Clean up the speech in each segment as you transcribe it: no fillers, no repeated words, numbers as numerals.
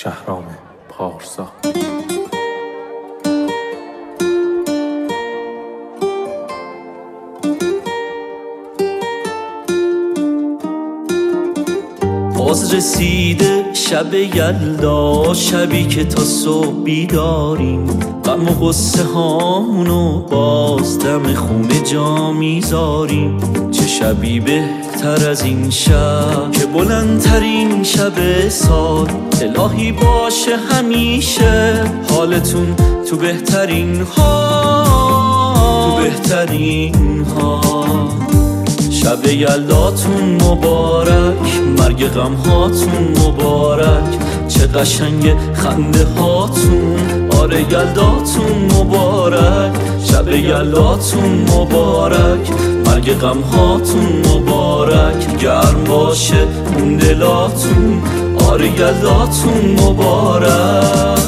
شهرام پارسا. باز رسیده شب یلدا، شبی که تا صبح بیداریم، غم و غصه هامونو باز دم خونه جا میذاریم. چه شبی بهتر از این شب که بلندترین شب سال، الهی باشه همیشه حالتون تو بهترین حال، تو بهترین حال. شب یلداتون مبارک، مرگ غم هاتون مبارک، چه قشنگ خنده هاتون، آره یلداتون مبارک. شب یلداتون مبارک، مرگ غم هاتون مبارک، گرم باشه اون دلاتون، آره یلداتون مبارک.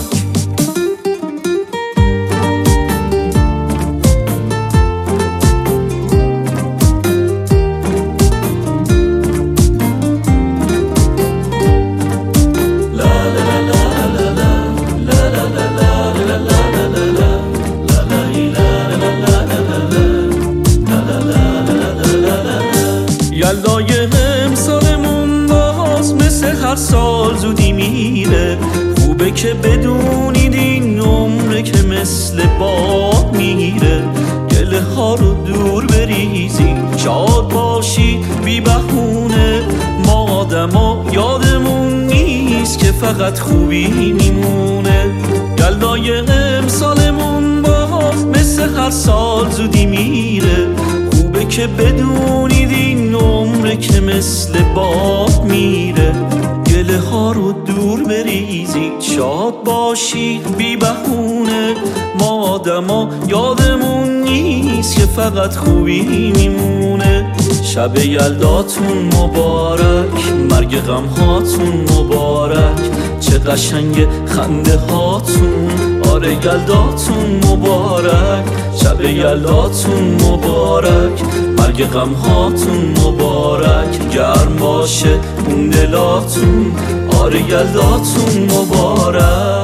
یلدای امسالمون باز مثل هر سال زودی میره، خوبه که بدونید این عمره که مثل باد میره. گله ها رو دور بریزید، شاد باشید بی بهونه، ما آدما یادمون نیست که فقط خوبی میمونه. یلدای امسالمون باز مثل هر سال زودی میره، خوبه که بدونید این عمره که مثل باد میره. گله ها رو دور بریزید، شاد باشید بی بهونه، ما آدما یادمون نیست که فقط خوبی میمونه. شب یلداتون مبارک، مرگ غم هاتون مبارک، چه قشنگ خنده هاتون، آره یلداتون مبارک. شب یلداتون مبارک، مرگ غم هاتون مبارک، گرم باشه اون دلاتون، آره یلداتون مبارک.